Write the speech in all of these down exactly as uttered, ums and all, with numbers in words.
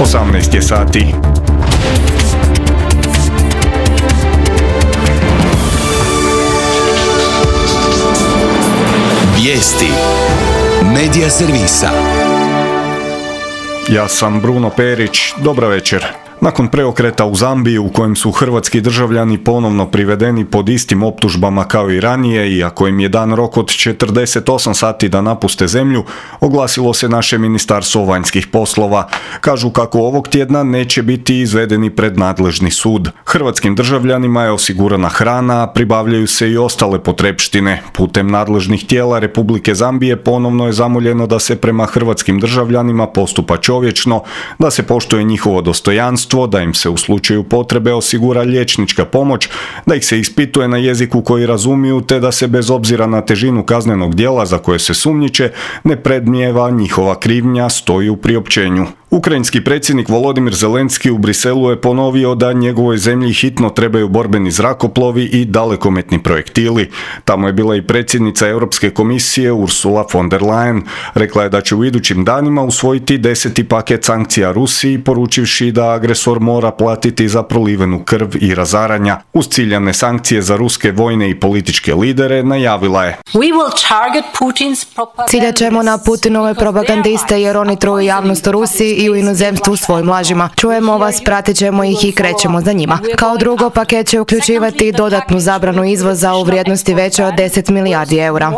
osamnaest je sati. Vijesti Medija servisa. Ja sam Bruno Perić, dobra večer. Nakon preokreta u Zambiji u kojem su hrvatski državljani ponovno privedeni pod istim optužbama kao i ranije, iako im je dan rok od četrdeset osam sati da napuste zemlju, oglasilo se naše Ministarstvo vanjskih poslova. Kažu kako ovog tjedna neće biti izvedeni pred nadležni sud. Hrvatskim državljanima je osigurana hrana, a pribavljaju se i ostale potrepštine. Putem nadležnih tijela Republike Zambije ponovno je zamoljeno da se prema hrvatskim državljanima postupa čovječno, da se poštuje njihovo dostojanstvo, da im se u slučaju potrebe osigura liječnička pomoć, da ih se ispituje na jeziku koji razumiju, te da se bez obzira na težinu kaznenog djela za koje se sumnjiče ne predmnijeva njihova krivnja, stoji u priopćenju. Ukrajinski predsjednik Volodimir Zelenski u Briselu je ponovio da njegovoj zemlji hitno trebaju borbeni zrakoplovi i dalekometni projektili. Tamo je bila i predsjednica Europske komisije Ursula von der Leyen. Rekla je da će u idućim danima usvojiti deseti paket sankcija Rusiji, poručivši da agresor mora platiti za prolivenu krv i razaranja. Uz ciljane sankcije za ruske vojne i političke lidere najavila je: Ciljat ćemo na Putinove propagandiste jer oni truju javnost o Rusiji i u inozemstvu svojim lažima. Čujemo vas, pratit ćemo ih i krećemo za njima. Kao drugo, paket će uključivati dodatnu zabranu izvoza u vrijednosti veće od deset milijardi eura.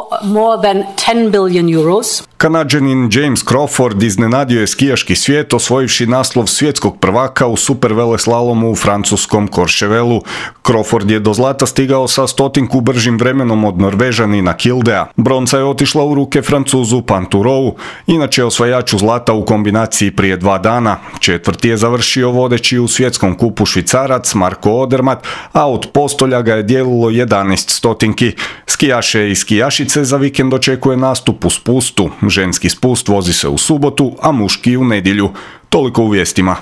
Kanađanin James Crawford iznenadio je skijaški svijet osvojivši naslov svjetskog prvaka u superveleslalomu u francuskom Courchevelu. Crawford je do zlata stigao sa stotinku bržim vremenom od Norvežanina Kildea. Bronca je otišla u ruke Francuzu Panturovu, inače osvajaču zlata u kombinaciji prije dva dana. Četvrti je završio vodeći u svjetskom kupu Švicarac Marko Odermatt, a od postolja ga je dijelilo jedanaest stotinki. Skijaše i skijašice za vikend očekuje nastup u spustu. Ženski spust vozi se u subotu, a muški u nedjelju. Toliko u vijestima.